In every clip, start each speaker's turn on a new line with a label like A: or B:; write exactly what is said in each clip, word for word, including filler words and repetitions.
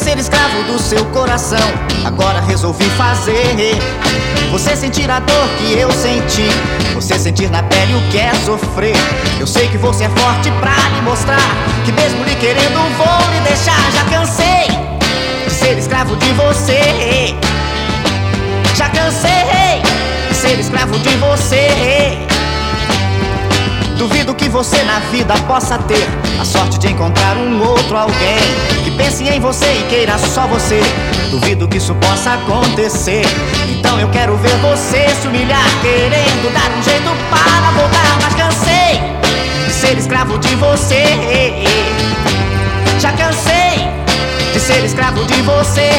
A: ser escravo do seu coração. Agora resolvi fazer você sentir a dor que eu senti, você sentir na pele o que é sofrer. Eu sei que você é forte pra lhe mostrar que mesmo lhe querendo vou lhe deixar. Já cansei de ser escravo de você, já cansei de ser escravo de você. Duvido que você na vida possa ter a sorte de encontrar um outro alguém que pense em você e queira só você. Duvido que isso possa acontecer. Então eu quero ver você se humilhar, querendo dar um jeito para voltar. Mas cansei de ser escravo de você, já cansei de ser escravo de você.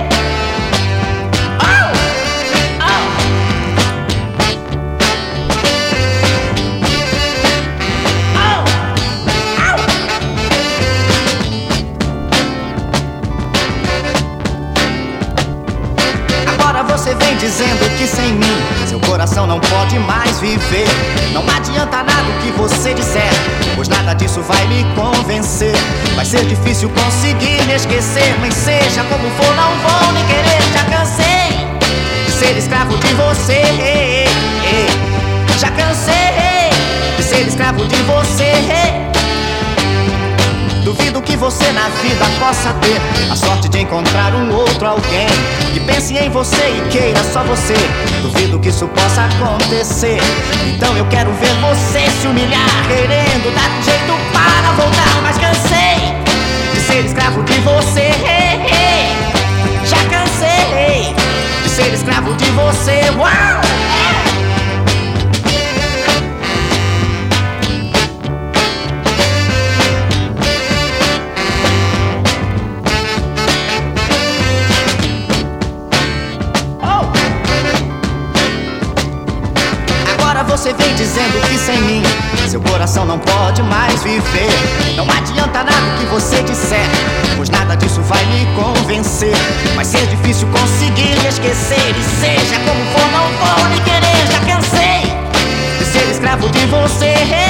A: Você vem dizendo que sem mim seu coração não pode mais viver. Não adianta nada o que você disser, pois nada disso vai me convencer. Vai ser difícil conseguir me esquecer, mas seja como for não vou me querer. Já cansei de ser escravo de você, já cansei de ser escravo de você. Duvido que você na vida possa ter a sorte de encontrar um outro alguém que pense em você e queira só você. Duvido que isso possa acontecer. Então eu quero ver você se humilhar, querendo dar um jeito para voltar. Mas cansei de ser escravo de você, já cansei de ser escravo de você. Uau! Você vem dizendo que sem mim seu coração não pode mais viver. Não adianta nada o que você disser, pois nada disso vai me convencer. Vai ser difícil conseguir me esquecer, e seja como for não vou lhe querer. Já cansei de ser escravo de você.